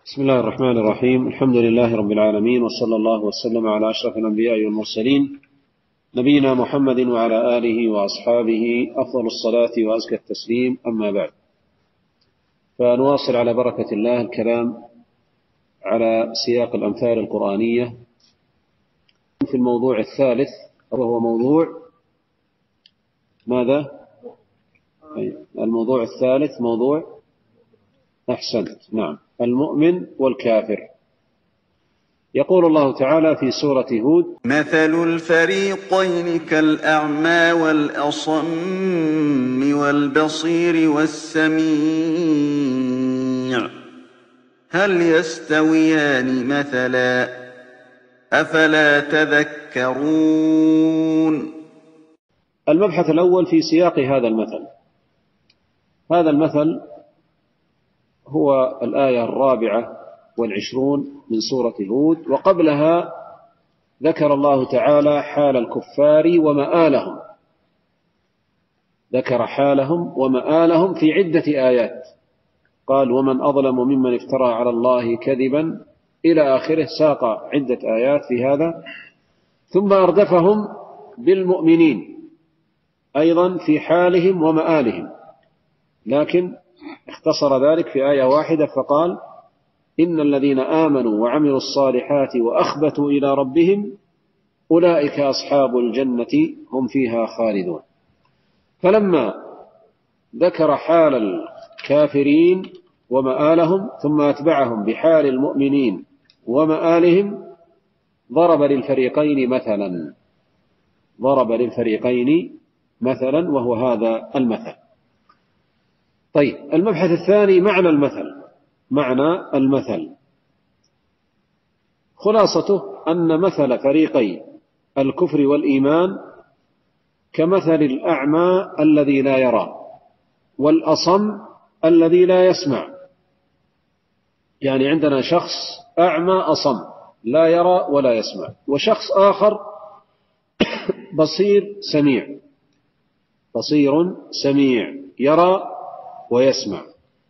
بسم الله الرحمن الرحيم. الحمد لله رب العالمين، وصلى الله وسلم على أشرف الأنبياء والمرسلين نبينا محمد وعلى آله وأصحابه أفضل الصلاة وأزكى التسليم، أما بعد، فنواصل على بركة الله الكلام على سياق الأمثال القرآنية في الموضوع الثالث، وهو موضوع ماذا؟ الموضوع الثالث موضوع أحسنت، نعم، المؤمن والكافر. يقول الله تعالى في سورة هود: مثل الفريقين كالأعمى والأصم والبصير والسميع هل يستويان مثلا أفلا تذكرون. المبحث الأول في سياق هذا المثل. هذا المثل هو الآية 24 من سورة هود، وقبلها ذكر الله تعالى حال الكفار ومآلهم، ذكر حالهم ومآلهم في عدة آيات، قال: ومن أظلم ممن افترى على الله كذبا إلى آخره، ساق عدة آيات في هذا، ثم أردفهم بالمؤمنين أيضا في حالهم ومآلهم، لكن اختصر ذلك في آية واحدة فقال: إن الذين آمنوا وعملوا الصالحات وأخبتوا إلى ربهم أولئك أصحاب الجنة هم فيها خالدون. فلما ذكر حال الكافرين ومآلهم ثم أتبعهم بحال المؤمنين ومآلهم، ضرب للفريقين مثلا، وهو هذا المثل. طيب، المبحث الثاني معنى المثل. خلاصته أن مثل فريقي الكفر والإيمان كمثل الأعمى الذي لا يرى والأصم الذي لا يسمع. يعني عندنا شخص أعمى أصم لا يرى ولا يسمع، وشخص آخر بصير سميع يرى ويسمع.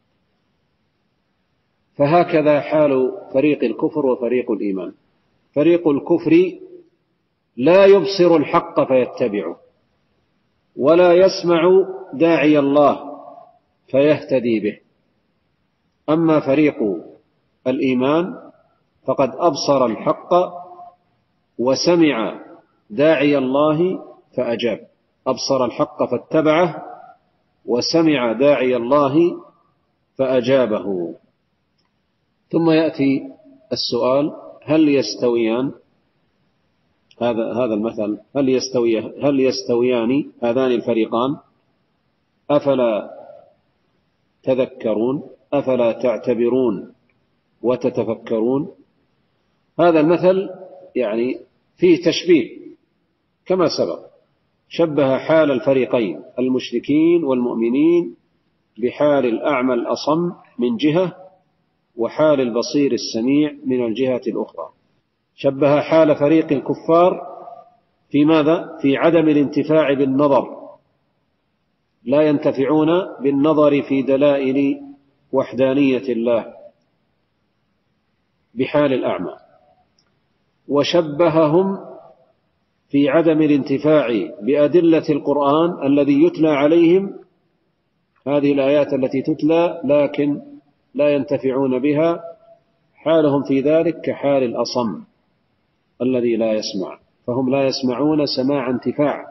فهكذا حال فريق الكفر وفريق الإيمان. فريق الكفر لا يبصر الحق فيتبعه، ولا يسمع داعي الله فيهتدي به. أما فريق الإيمان فقد أبصر الحق وسمع داعي الله فأجاب، أبصر الحق فاتبعه وسمع داعي الله فأجابه. ثم يأتي السؤال: هل يستويان هذا المثل؟ هل يستويان هذان الفريقان؟ أفلا تذكرون؟ أفلا تعتبرون وتتفكرون؟ هذا المثل يعني فيه تشبيه كما سبق، شبه حال الفريقين المشركين والمؤمنين بحال الأعمى الأصم من جهة، وحال البصير السميع من الجهة الأخرى. شبه حال فريق الكفار في ماذا؟ في عدم الانتفاع بالنظر، لا ينتفعون بالنظر في دلائل وحدانية الله بحال الأعمى. وشبههم في عدم الانتفاع بأدلة القرآن الذي يتلى عليهم، هذه الآيات التي تتلى لكن لا ينتفعون بها، حالهم في ذلك كحال الأصم الذي لا يسمع، فهم لا يسمعون سماع انتفاع،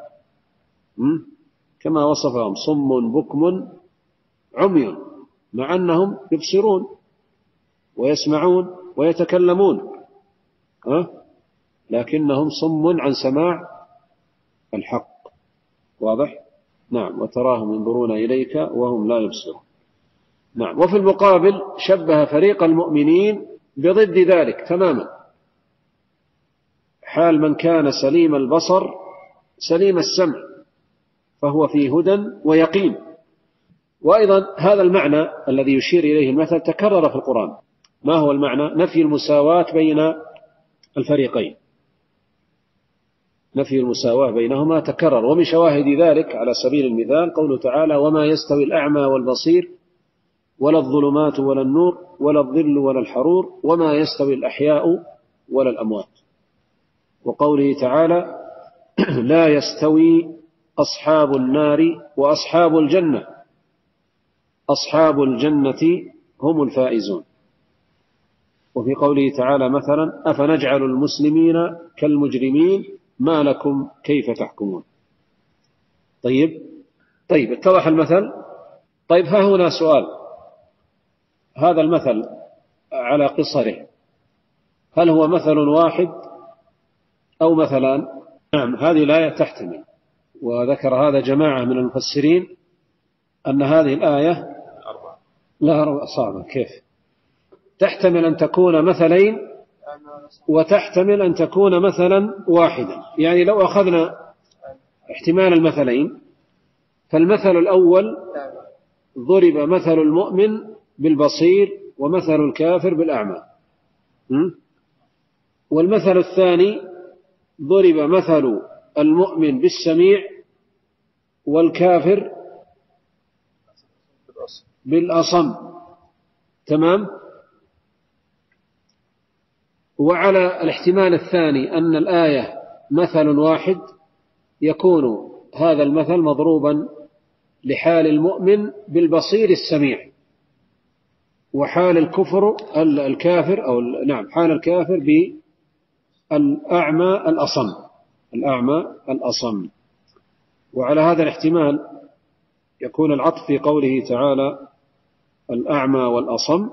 كما وصفهم: صم بكم عمي، مع أنهم يبصرون ويسمعون ويتكلمون، لكنهم صم عن سماع الحق. واضح؟ نعم. وتراهم ينظرون إليك وهم لا يبصرون. نعم. وفي المقابل شبه فريق المؤمنين بضد ذلك تماما، حال من كان سليم البصر سليم السمع فهو في هدى ويقين. وأيضا هذا المعنى الذي يشير إليه المثل تكرر في القرآن. ما هو المعنى؟ نفي المساواة بين الفريقين، نفي المساواة بينهما تكرر. ومن شواهد ذلك على سبيل المثال قوله تعالى: وما يستوي الأعمى والبصير ولا الظلمات ولا النور ولا الظل ولا الحرور وما يستوي الأحياء ولا الأموات. وقوله تعالى لا يستوي أصحاب النار وأصحاب الجنة، أصحاب الجنة هم الفائزون. وفي قوله تعالى مثلا أفنجعل المسلمين كالمجرمين ما لكم كيف تحكمون. طيب اتضح المثل. طيب ها هنا سؤال، هذا المثل على قصره هل هو مثل واحد أو مثلان؟ نعم، هذه الآية تحتمل، وذكر هذا جماعة من المفسرين أن هذه الآية لا صعبة كيف تحتمل أن تكون مثلين وتحتمل أن تكون مثلا واحدا. يعني لو أخذنا احتمال المثلين فالمثل الأول ضرب مثل المؤمن بالبصير ومثل الكافر بالأعمى، والمثل الثاني ضرب مثل المؤمن بالسميع والكافر بالأصم. تمام. وعلى الاحتمال الثاني أن الآية مثل واحد يكون هذا المثل مضروبا لحال المؤمن بالبصير السميع، وحال الكافر أو نعم حال الكافر بالأعمى الأصم. وعلى هذا الاحتمال يكون العطف في قوله تعالى الأعمى والأصم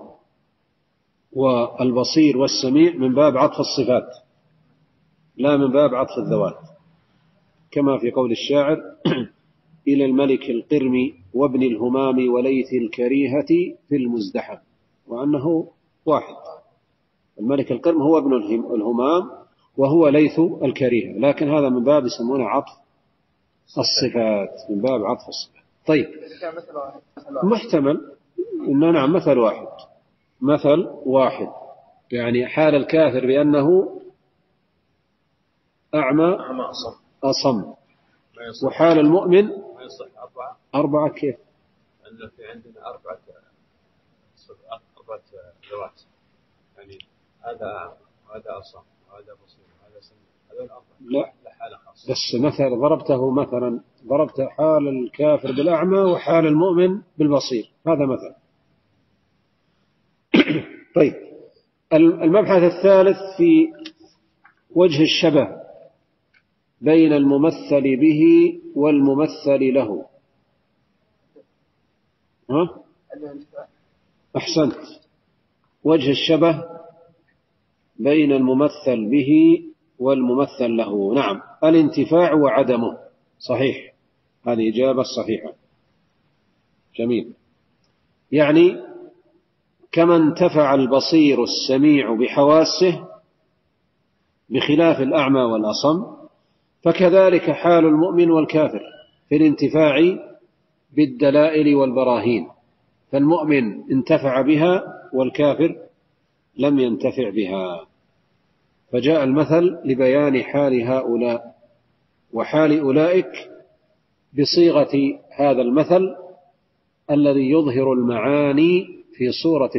والبصير والسميع من باب عطف الصفات لا من باب عطف الذوات، كما في قول الشاعر إلى الملك القرم وابن الهمام وليث الكريهة في المزدحم، وأنه واحد. الملك القرم هو ابن الهمام وهو ليث الكريهة، لكن هذا من باب يسمونه عطف الصفات، من باب عطف الصفات. طيب محتمل إن نعم مثل واحد يعني حال الكافر بأنه أعمى أصم، وحال المؤمن أربعة كيف؟ أنه في عندنا أربعة ذوات، يعني هذا أعمى وهذا أصم وهذا بصير وهذا سميع، هذا الأربعة لا حالة خاصة. بس ضربت حال الكافر بالأعمى وحال المؤمن بالبصير، هذا مثل. طيب المبحث الثالث في وجه الشبه بين الممثل به والممثل له. أحسنت، وجه الشبه بين الممثل به والممثل له. نعم، الانتفاع وعدمه. صحيح، هذه إجابة صحيحة. جميل. يعني كما انتفع البصير السميع بحواسه بخلاف الأعمى والأصم، فكذلك حال المؤمن والكافر في الانتفاع بالدلائل والبراهين، فالمؤمن انتفع بها والكافر لم ينتفع بها. فجاء المثل لبيان حال هؤلاء وحال أولئك بصيغة هذا المثل الذي يظهر المعاني في صورة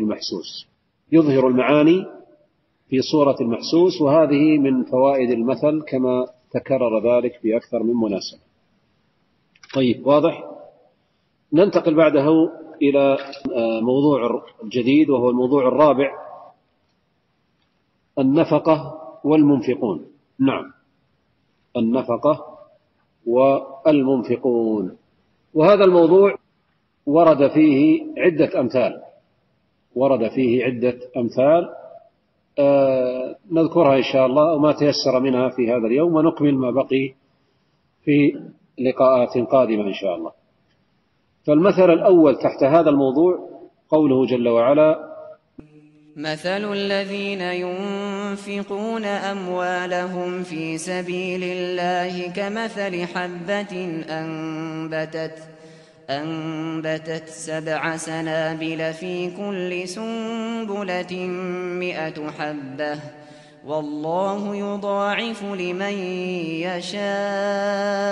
المحسوس، وهذه من فوائد المثل كما تكرر ذلك في أكثر من مناسبة. طيب، واضح. ننتقل بعده إلى موضوع جديد، وهو الموضوع الرابع، النفقة والمنفقون. نعم، النفقة والمنفقون. وهذا الموضوع ورد فيه عدة أمثال نذكرها إن شاء الله وما تيسر منها في هذا اليوم، ونكمل ما بقي في لقاءات قادمة إن شاء الله. فالمثل الأول تحت هذا الموضوع قوله جل وعلا: مثل الذين ينفقون أموالهم في سبيل الله كمثل حبة أنبتت 7 سنابل في كل سنبلة 100 حبة، والله يضاعف لمن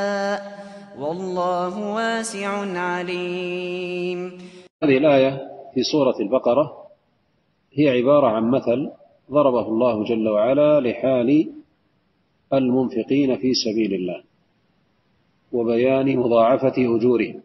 يشاء والله واسع عليم. هذه الآية في سورة البقرة هي عبارة عن مثل ضربه الله جل وعلا لحال المنفقين في سبيل الله وبيان مضاعفة أجورهم.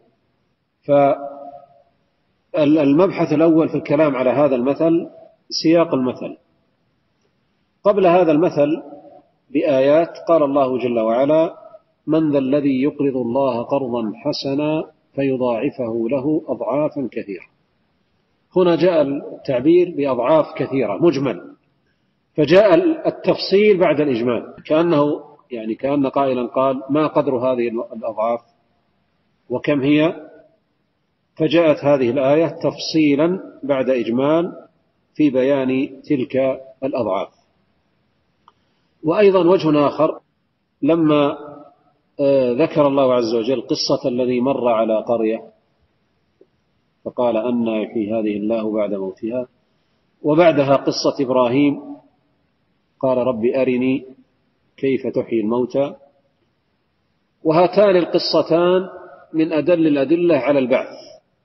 فالمبحث الأول في الكلام على هذا المثل سياق المثل. قبل هذا المثل بآيات قال الله جل وعلا: من ذا الذي يقرض الله قرضا حسنا فيضاعفه له أضعافا كثيرة. هنا جاء التعبير بأضعاف كثيرة مجمل، فجاء التفصيل بعد الإجمال، كأن قائلا قال: ما قدر هذه الأضعاف وكم هي؟ فجاءت هذه الآية تفصيلا بعد إجمال في بيان تلك الأضعاف. وأيضا وجه آخر، لما ذكر الله عز وجل قصة الذي مر على قرية فقال: أنى يحيي هذه الله بعد موتها، وبعدها قصة إبراهيم قال: رب أرني كيف تحيي الموتى. وهاتان القصتان من أدل الأدلة على البعث.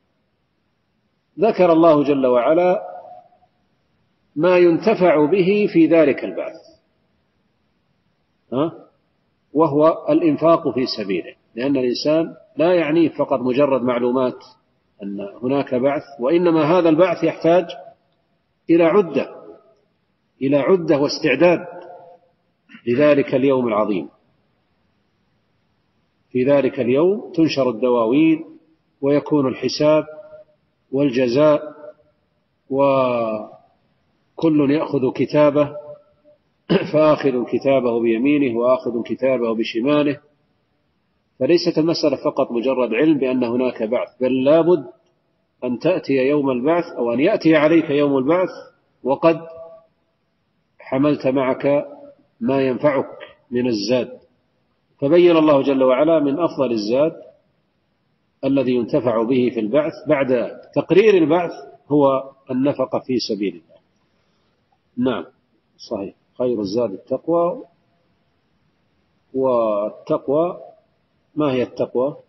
ذكر الله جل وعلا ما ينتفع به في ذلك البعث، وهو الإنفاق في سبيله، لأن الإنسان لا يعنيه فقط مجرد معلومات أن هناك بعث، وإنما هذا البعث يحتاج إلى عدة واستعداد لذلك اليوم العظيم. في ذلك اليوم تنشر الدواوين ويكون الحساب والجزاء، وكل يأخذ كتابه، فآخذ كتابه بيمينه وآخذ كتابه بشماله. فليست المسألة فقط مجرد علم بأن هناك بعث، بل لابد أن تأتي يوم البعث أو أن يأتي عليك يوم البعث وقد حملت معك ما ينفعك من الزاد. فبين الله جل وعلا من أفضل الزاد الذي ينتفع به في البعث بعد تقرير البعث هو النفقة في سبيل الله. نعم صحيح، خير الزاد التقوى. والتقوى ما هي التقوى؟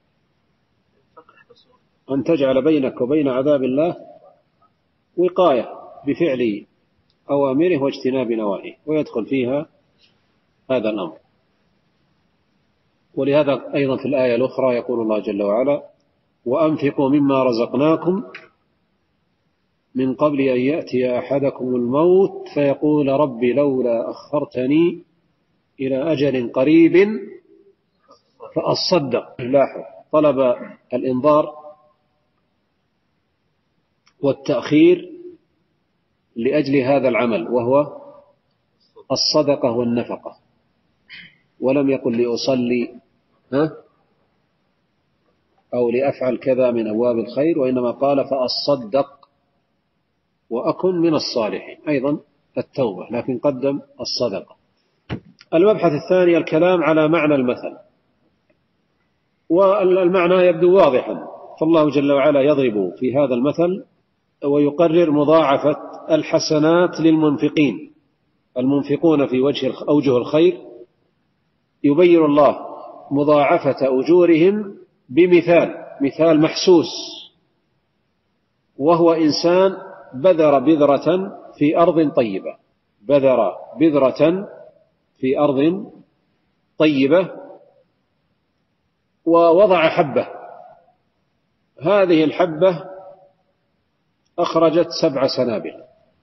أن تجعل بينك وبين عذاب الله وقاية بفعل أوامره واجتناب نواهيه، ويدخل فيها هذا الأمر. ولهذا أيضا في الآية الأخرى يقول الله جل وعلا: وأنفقوا مما رزقناكم من قبل أن يأتي أحدكم الموت فيقول رب لولا أخرتني إلى أجل قريب فأصدق. لاحظ طلب الإنظار والتأخير لأجل هذا العمل وهو الصدقة والنفقة، ولم يقل لأصلي أو لأفعل كذا من أبواب الخير، وإنما قال فأصدق وأكن من الصالحين، أيضا التوبة، لكن قدم الصدقة. المبحث الثاني الكلام على معنى المثل، والمعنى يبدو واضحا، فالله جل وعلا يضرب في هذا المثل ويقرر مضاعفة الحسنات للمنفقين. المنفقون في أوجه الخير يبين الله مضاعفة أجورهم بمثال محسوس، وهو إنسان بذر بذرة في أرض طيبة، بذر بذرة في أرض طيبة ووضع حبة، هذه الحبة أخرجت 7 سنابل.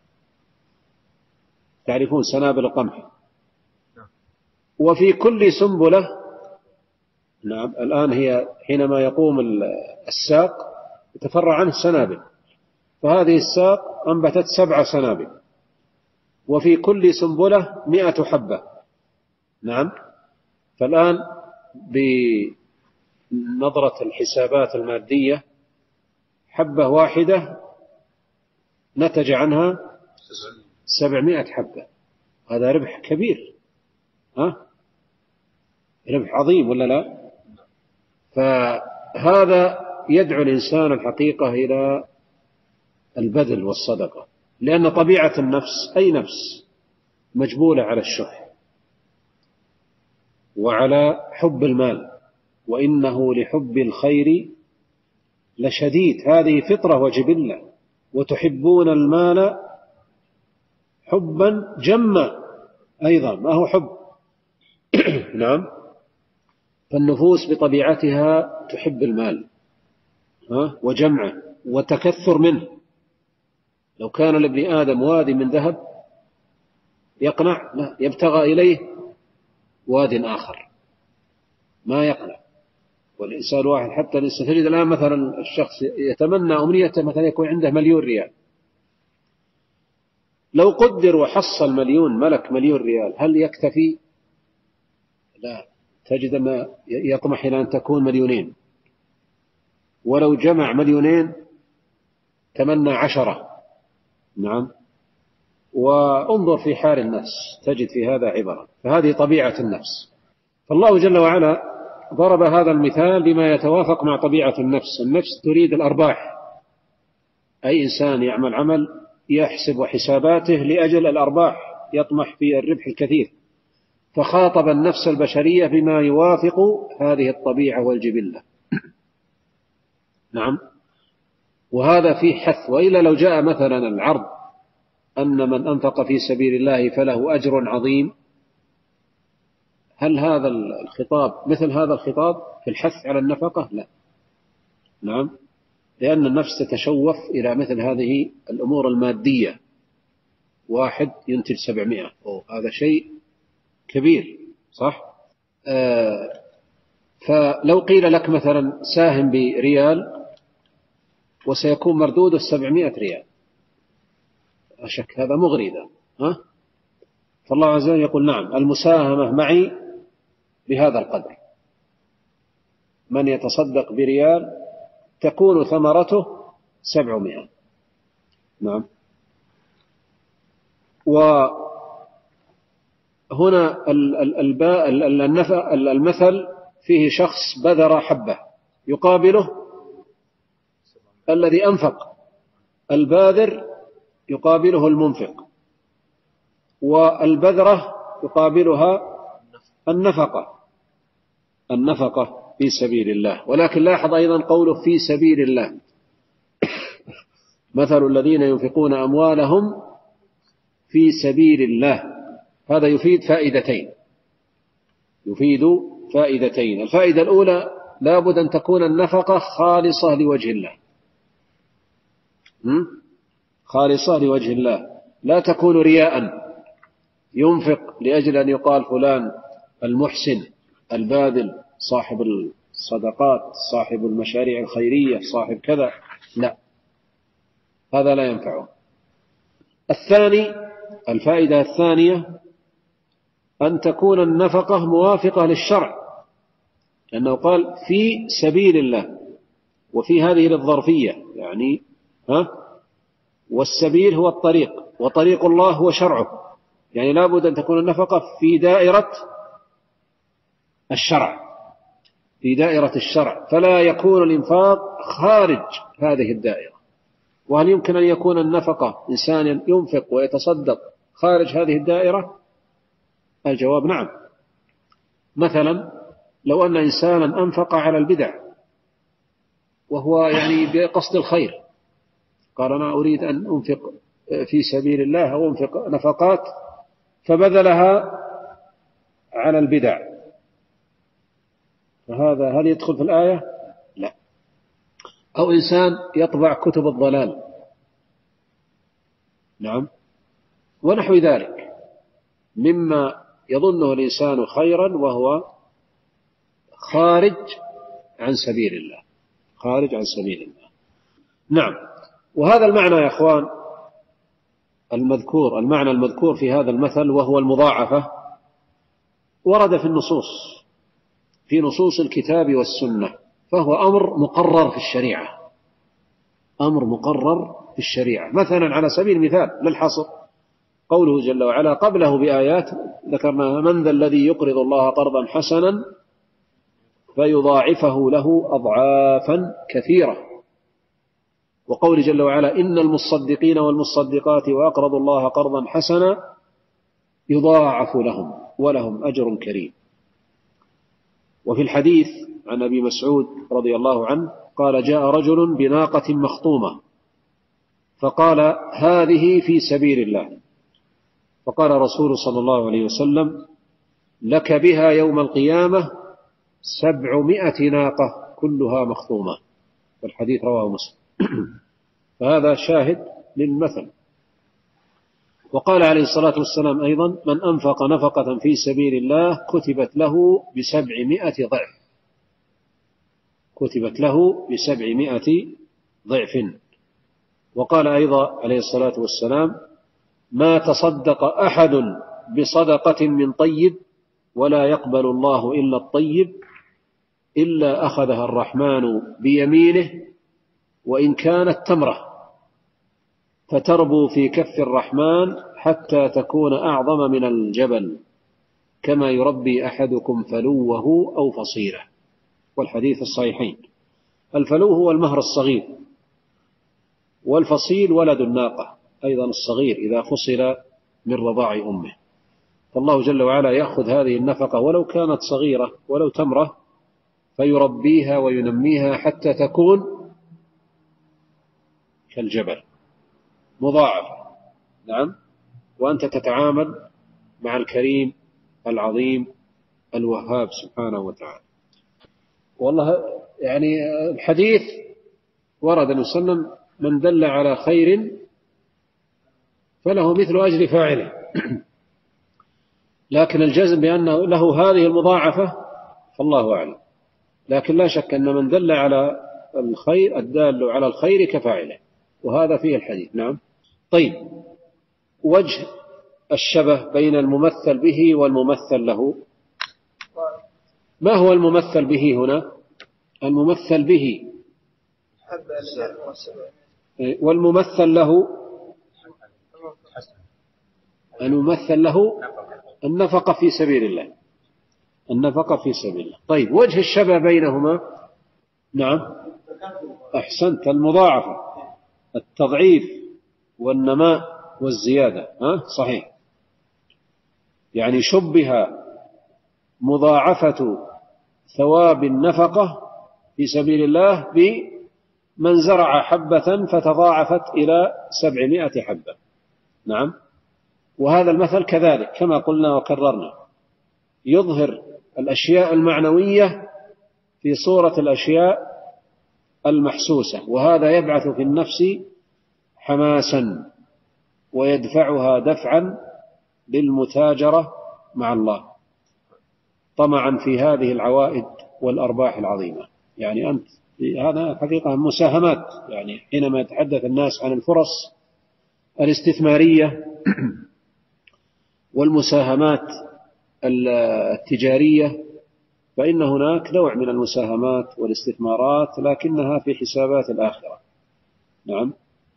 تعرفون سنابل القمح؟ وفي كل سنبلة، نعم الآن هي حينما يقوم الساق يتفرع عنه سنابل، فهذه الساق أنبتت 7 سنابل، وفي كل سنبلة 100 حبة. نعم، فالآن بنظرة الحسابات المادية حبة واحدة نتج عنها 700 حبة، هذا ربح كبير، ربح عظيم ولا لا؟ فهذا يدعو الإنسان الحقيقة إلى البذل والصدقة، لأن طبيعة النفس أي نفس مجبولة على الشح وعلى حب المال، وإنه لحب الخير لشديد، هذه فطرة وجبلة، وتحبون المال حبا جما أيضا، ما هو حب نعم. فالنفوس بطبيعتها تحب المال وجمعه وتكثر منه. لو كان لابن آدم واد من ذهب يقنع؟ لا، يبتغى إليه واد آخر ما يقنع. والإنسان واحد، حتى تجد الآن مثلا الشخص يتمنى أمنيته مثلا يكون عنده 1,000,000 ريال. لو قدر وحصل ملك 1,000,000 ريال هل يكتفي؟ لا، تجد ما يطمح إلى أن تكون 2,000,000. ولو جمع 2,000,000 تمنى 10. نعم. وانظر في حال الناس تجد في هذا عبرة. فهذه طبيعة النفس. فالله جل وعلا ضرب هذا المثال بما يتوافق مع طبيعة النفس. النفس تريد الأرباح. أي إنسان يعمل عمل يحسب حساباته لأجل الأرباح، يطمح في الربح الكثير. فخاطب النفس البشرية بما يوافق هذه الطبيعة والجبلة. نعم. وهذا فيه حث. وإلا لو جاء مثلا العرض أن من أنفق في سبيل الله فله أجر عظيم، هل هذا الخطاب مثل هذا الخطاب في الحث على النفقة؟ لا. نعم. لأن النفس تتشوف إلى مثل هذه الأمور المادية. واحد ينتج 700، هذا شيء كبير، صح؟ فلو قيل لك مثلا ساهم بريال وسيكون مردوده 700 ريال، لا شك هذا مغري. فالله عز وجل يقول نعم، المساهمة معي بهذا القدر. من يتصدق بريال تكون ثمرته 700. نعم. وهنا المثل فيه شخص بذر حبة يقابله الذي أنفق. الباذر يقابله المنفق، والبذرة يقابلها النفقة في سبيل الله. ولكن لاحظ أيضا قوله في سبيل الله. مثل الذين ينفقون أموالهم في سبيل الله، هذا يفيد فائدتين. الفائدة الأولى لابد أن تكون النفقة خالصة لوجه الله. خالصة لوجه الله، لا تكون رياء، ينفق لأجل أن يقال فلان المحسن الباذل صاحب الصدقات صاحب المشاريع الخيرية صاحب كذا. لا، هذا لا ينفعه. الفائدة الثانية أن تكون النفقة موافقة للشرع، لأنه قال في سبيل الله، وفي هذه للظرفية يعني والسبيل هو الطريق، وطريق الله هو شرعه. يعني لا بد أن تكون النفقة في دائرة الشرع، فلا يكون الإنفاق خارج هذه الدائرة. وهل يمكن أن يكون النفقة إنسان ينفق ويتصدق خارج هذه الدائرة؟ الجواب نعم. مثلا لو أن إنسانا أنفق على البدع وهو يعني بقصد الخير، قال أنا أريد أن أنفق في سبيل الله أو أنفق نفقات، فبذلها على البدع، فهذا هل يدخل في الآية؟ لا. أو إنسان يطبع كتب الضلال، نعم، ونحو ذلك مما يظنه الإنسان خيرا وهو خارج عن سبيل الله. نعم. وهذا المعنى يا أخوان المعنى المذكور في هذا المثل وهو المضاعفة ورد في نصوص الكتاب والسنة، فهو أمر مقرر في الشريعة. مثلا على سبيل المثال للحصر قوله جل وعلا قبله بآيات ذكرناها: من ذا الذي يقرض الله قرضا حسنا فيضاعفه له أضعافا كثيرة. وقول جل وعلا: إن المصدقين والمصدقات وأقرضوا الله قرضا حسنا يضاعف لهم ولهم أجر كريم. وفي الحديث عن أبي مسعود رضي الله عنه قال: جاء رجل بناقة مخطومة فقال: هذه في سبيل الله. فقال رسول صلى الله عليه وسلم: لك بها يوم القيامة 700 ناقة كلها مخطومة. والحديث رواه مسلم. فهذا شاهد للمثل. وقال عليه الصلاة والسلام أيضا: من أنفق نفقة في سبيل الله كتبت له ب700 ضعف. كتبت له ب700 ضعف. وقال أيضا عليه الصلاة والسلام: ما تصدق أحد بصدقة من طيب ولا يقبل الله إلا الطيب إلا أخذها الرحمن بيمينه وإن كانت تمرة فتربو في كف الرحمن حتى تكون أعظم من الجبل كما يربي أحدكم فلوه أو فصيله. والحديث الصحيحين. الفلو هو المهر الصغير، والفصيل ولد الناقة أيضا الصغير إذا فصل من رضاع أمه. فالله جل وعلا يأخذ هذه النفقة ولو كانت صغيرة ولو تمرة فيربيها وينميها حتى تكون كالجبل مضاعفة. نعم. وأنت تتعامل مع الكريم العظيم الوهاب سبحانه وتعالى. والله يعني الحديث ورد أن وسلم: من دل على خير فله مثل أجر فاعله. لكن الجزم بأنه له هذه المضاعفة فالله أعلم. لكن لا شك أن من دل على الخير الدال على الخير كفاعله، وهذا فيه الحديث. نعم. طيب، وجه الشبه بين الممثل به والممثل له. ما هو الممثل به هنا؟ الممثل به والممثل له. الممثل له النفقة في سبيل الله. النفقة في سبيل الله. طيب، وجه الشبه بينهما. نعم، أحسنت. المضاعفة، التضعيف والنماء والزيادة. صحيح. يعني شبه مضاعفة ثواب النفقة في سبيل الله بمن زرع حبة فتضاعفت إلى 700 حبة. نعم. وهذا المثل كذلك كما قلنا وكررنا يظهر الأشياء المعنوية في صورة الأشياء المحسوسة، وهذا يبعث في النفس حماسا ويدفعها دفعا للمتاجرة مع الله طمعا في هذه العوائد والأرباح العظيمة. يعني أنت هذا حقيقة مساهمات. يعني حينما يتحدث الناس عن الفرص الاستثمارية والمساهمات التجارية فإن هناك نوع من المساهمات والاستثمارات لكنها في حسابات الآخرة. نعم.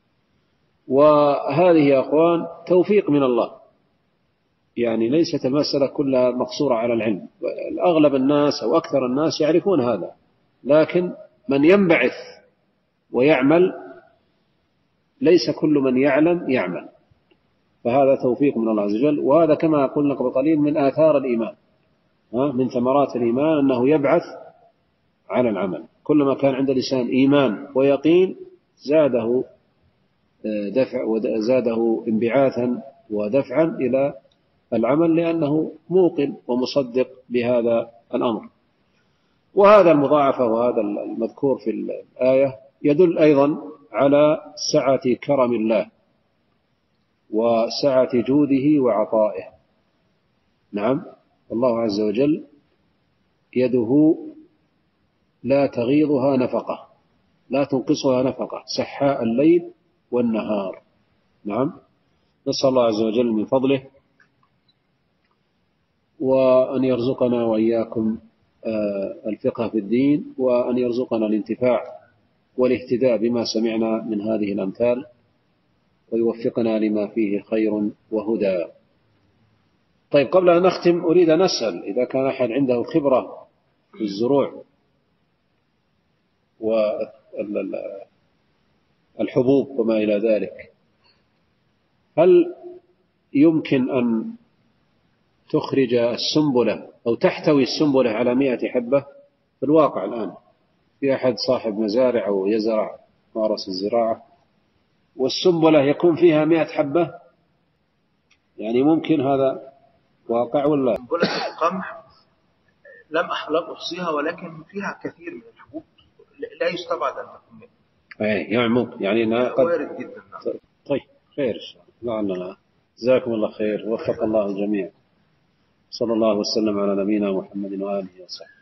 وهذه يا أخوان توفيق من الله. يعني ليست المسألة كلها مقصورة على العلم. أغلب الناس أو أكثر الناس يعرفون هذا، لكن من ينبعث ويعمل ليس كل من يعلم يعمل. فهذا توفيق من الله عز وجل. وهذا كما قلنا قبل قليل من آثار الإيمان، من ثمرات الإيمان أنه يبعث على العمل. كلما كان عند الإنسان إيمان ويقين زاده دفع وزاده انبعاثا ودفعا إلى العمل، لأنه موقن ومصدق بهذا الأمر. وهذا المضاعفة وهذا المذكور في الآية يدل أيضا على سعة كرم الله وسعة جوده وعطائه. نعم. الله عز وجل يده لا تغيضها نفقة، لا تنقصها نفقة، سحاء الليل والنهار. نعم. نسأل الله عز وجل من فضله وأن يرزقنا وإياكم الفقه في الدين، وأن يرزقنا الانتفاع والاهتداء بما سمعنا من هذه الأمثال، ويوفقنا لما فيه خير وهدى. طيب، قبل أن نختم أريد أن أسأل إذا كان أحد عنده خبرة في الزروع والحبوب وما إلى ذلك، هل يمكن أن تخرج السنبلة أو تحتوي السنبلة على 100 حبة؟ في الواقع الآن في أحد صاحب مزارع أو يزرع مارس الزراعة والسنبلة يكون فيها 100 حبة، يعني ممكن هذا واقع ولا؟ سنبلة القمح لم أحصيها، ولكن فيها كثير من الحبوب لا يستبعد أن تكون منها. يعني ممكن، يعني أنها قد وارد جدا. طيب خير إن شاء الله. لعلنا. جزاكم الله خير، وفق الله الجميع. صلى الله وسلم على نبينا محمد وآله وصحبه.